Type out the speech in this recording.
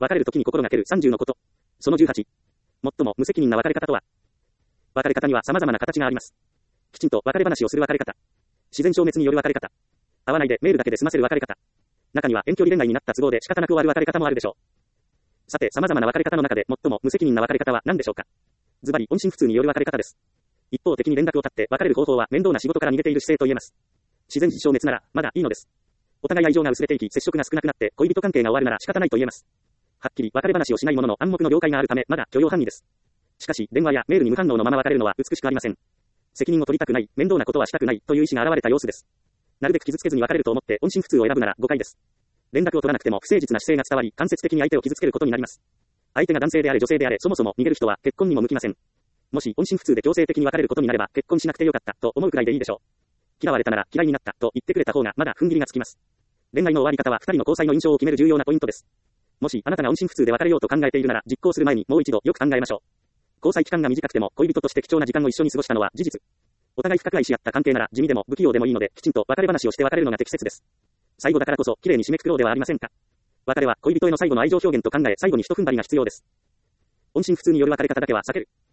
別れる時に心がける30のこと。その18。最も無責任な別れ方とは。別れ方には様々な形があります。きちんと別れ話をする別れ方。自然消滅による別れ方。会わないでメールだけで済ませる別れ方。中には遠距離恋愛になった都合で仕方なく終わる別れ方もあるでしょう。さて、様々な別れ方の中で最も無責任な別れ方は何でしょうか。ズバリ音信不通による別れ方です。一方的に連絡を絶って別れる方法は面倒な仕事から逃げている姿勢と言えます。自然消滅ならまだいいのです。お互い愛情が薄れていき接触が少なくなって恋人関係が終わるなら仕方ないと言えます。はっきり別れ話をしないものの暗黙の了解があるためまだ許容範囲です。しかし電話やメールに無反応のまま別れるのは美しくありません。責任を取りたくない、面倒なことはしたくないという意思が現れた様子です。なるべく傷つけずに別れると思って音信不通を選ぶなら誤解です。連絡を取らなくても不誠実な姿勢が伝わり間接的に相手を傷つけることになります。相手が男性であれ女性であれそもそも逃げる人は結婚にも向きません。もし音信不通で強制的に別れることになれば結婚しなくてよかったと思うくらいでいいでしょう。嫌われたなら嫌いになったと言ってくれた方がまだ踏ん切りがつきます。恋愛の終わり方は二人の交際の印象を決める重要なポイントです。もしあなたが音信不通で別れようと考えているなら実行する前にもう一度よく考えましょう。交際期間が短くても恋人として貴重な時間を一緒に過ごしたのは事実。お互い深く愛し合った関係なら地味でも不器用でもいいのできちんと別れ話をして別れるのが適切です。最後だからこそ綺麗に締めくくろうではありませんか。別れは恋人への最後の愛情表現と考え最後に一踏ん張りが必要です。音信不通による別れ方だけは避ける。